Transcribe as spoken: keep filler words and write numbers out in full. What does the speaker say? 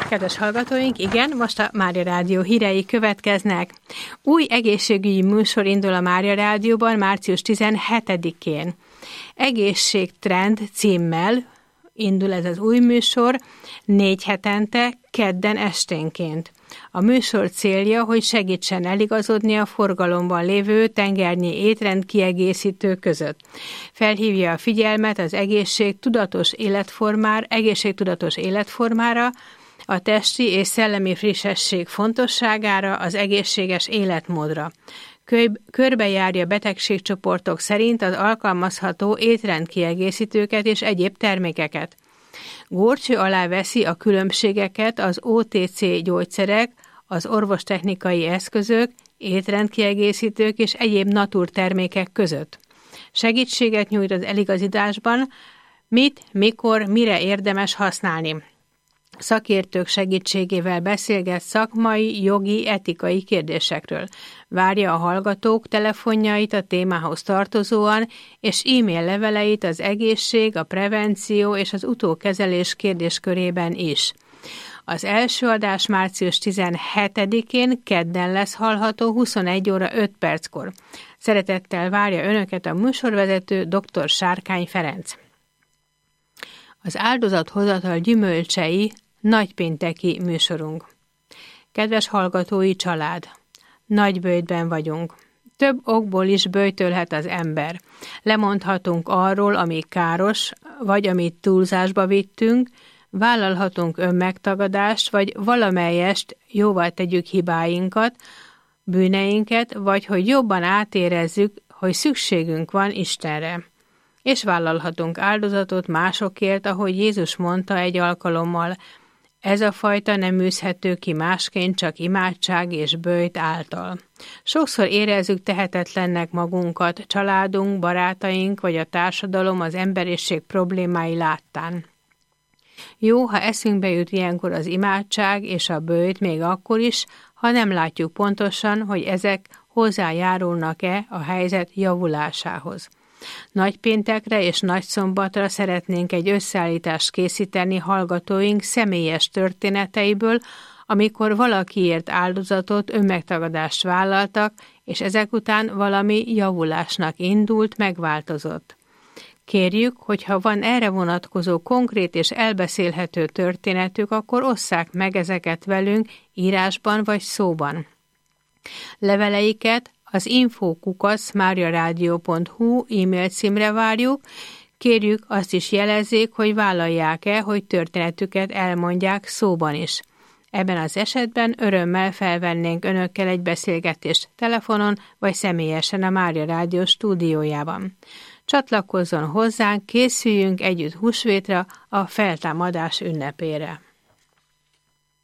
Kedves hallgatóink, igen, most a Mária Rádió hírei következnek. Új egészségügyi műsor indul a Mária Rádióban március tizenhetedikén. Egészségtrend címmel indul ez az új műsor, négy hetente, kedden esténként. A műsor célja, hogy segítsen eligazodni a forgalomban lévő tengernyi étrend kiegészítő között. Felhívja a figyelmet az egészségtudatos életformár, egészségtudatos életformára, a testi és szellemi frissesség fontosságára, az egészséges életmódra. Körbejárja betegségcsoportok szerint az alkalmazható étrendkiegészítőket és egyéb termékeket. Górcső alá veszi a különbségeket az o té cé gyógyszerek, az orvostechnikai eszközök, étrendkiegészítők és egyéb naturtermékek között. Segítséget nyújt az eligazításban, mit, mikor, mire érdemes használni. Szakértők segítségével beszélget szakmai, jogi, etikai kérdésekről. Várja a hallgatók telefonjait a témához tartozóan, és e-mail leveleit az egészség, a prevenció és az utókezelés kérdéskörében is. Az első adás március tizenhetedikén kedden lesz hallható huszonegy óra öt perckor. Szeretettel várja Önöket a műsorvezető dr. Sárkány Ferenc. Az áldozathozatal gyümölcsei nagypénteki műsorunk. Kedves hallgatói család! Nagy böjtben vagyunk. Több okból is böjtölhet az ember. Lemondhatunk arról, ami káros, vagy amit túlzásba vittünk, vállalhatunk önmegtagadást, vagy valamelyest jóvá tegyük hibáinkat, bűneinket, vagy hogy jobban átérezzük, hogy szükségünk van Istenre. És vállalhatunk áldozatot másokért, ahogy Jézus mondta egy alkalommal, ez a fajta nem űzhető ki másként, csak imádság és böjt által. Sokszor érezzük tehetetlennek magunkat, családunk, barátaink vagy a társadalom az emberiség problémái láttán. Jó, ha eszünkbe jut ilyenkor az imádság és a böjt még akkor is, ha nem látjuk pontosan, hogy ezek hozzájárulnak-e a helyzet javulásához. Nagypéntekre és nagyszombatra szeretnénk egy összeállítást készíteni hallgatóink személyes történeteiből, amikor valakiért áldozatot, önmegtagadást vállaltak, és ezek után valami javulásnak indult, megváltozott. Kérjük, hogy ha van erre vonatkozó konkrét és elbeszélhető történetük, akkor osszák meg ezeket velünk írásban vagy szóban. Leveleiket az info kukac mariaradio pont hu e-mail címre várjuk, kérjük azt is jelezzék, hogy vállalják-e, hogy történetüket elmondják szóban is. Ebben az esetben örömmel felvennénk Önökkel egy beszélgetést telefonon vagy személyesen a Mária Rádió stúdiójában. Csatlakozzon hozzánk, készüljünk együtt húsvétra, a feltámadás ünnepére.